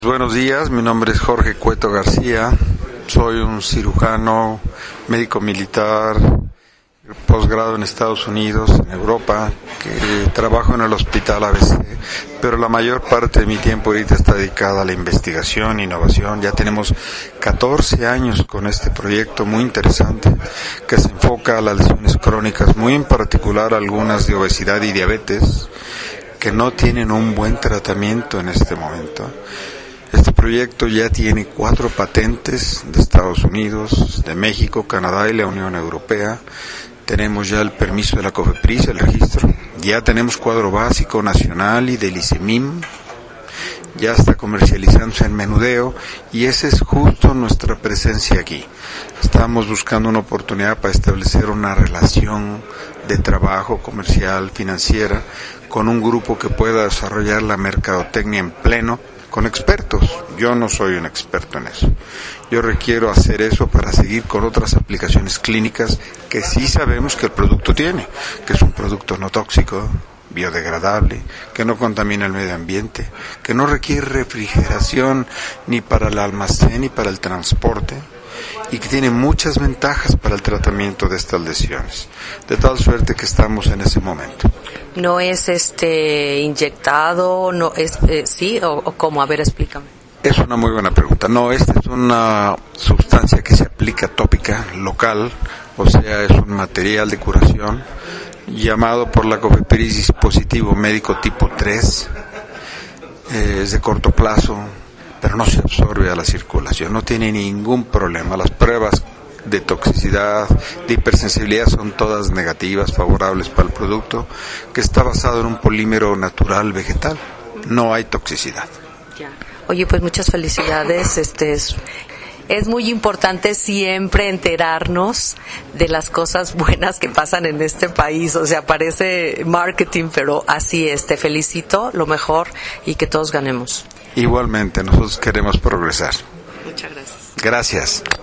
Buenos días, mi nombre es Jorge Cueto García, soy un cirujano, médico militar, posgrado en Estados Unidos, en Europa, que trabajo en el Hospital ABC, pero la mayor parte de mi tiempo ahorita está dedicada a la investigación, innovación. Ya tenemos 14 años con este proyecto muy interesante que se enfoca a las lesiones crónicas, muy en particular algunas de obesidad y diabetes, que no tienen un buen tratamiento en este momento. Este proyecto ya tiene 4 patentes de Estados Unidos, de México, Canadá y la Unión Europea. Tenemos ya el permiso de la COFEPRIS, el registro. Ya tenemos cuadro básico nacional y del ICEMIM. Ya está comercializándose en menudeo y esa es justo nuestra presencia aquí. Estamos buscando una oportunidad para establecer una relación de trabajo comercial, financiera, con un grupo que pueda desarrollar la mercadotecnia en pleno, con expertos. Yo no soy un experto en eso. Yo requiero hacer eso para seguir con otras aplicaciones clínicas que sí sabemos que el producto tiene, que es un producto no tóxico, biodegradable, que no contamina el medio ambiente, que no requiere refrigeración ni para el almacén ni para el transporte, y que tiene muchas ventajas para el tratamiento de estas lesiones, de tal suerte que estamos en ese momento. ¿No es inyectado? ¿No es sí o cómo? A ver, explícame. Es una muy buena pregunta. No, esta es una sustancia que se aplica tópica, local, o sea, es un material de curación llamado por la COFEPRIS dispositivo médico tipo 3. Es de corto plazo, pero no se absorbe a la circulación, no tiene ningún problema. Las pruebas de toxicidad, de hipersensibilidad son todas negativas, favorables para el producto, que está basado en un polímero natural vegetal. No hay toxicidad. Ya. Oye, pues muchas felicidades. Es muy importante siempre enterarnos de las cosas buenas que pasan en este país. O sea, parece marketing, pero así es. Te felicito, lo mejor, y que todos ganemos. Igualmente, nosotros queremos progresar. Muchas gracias. Gracias.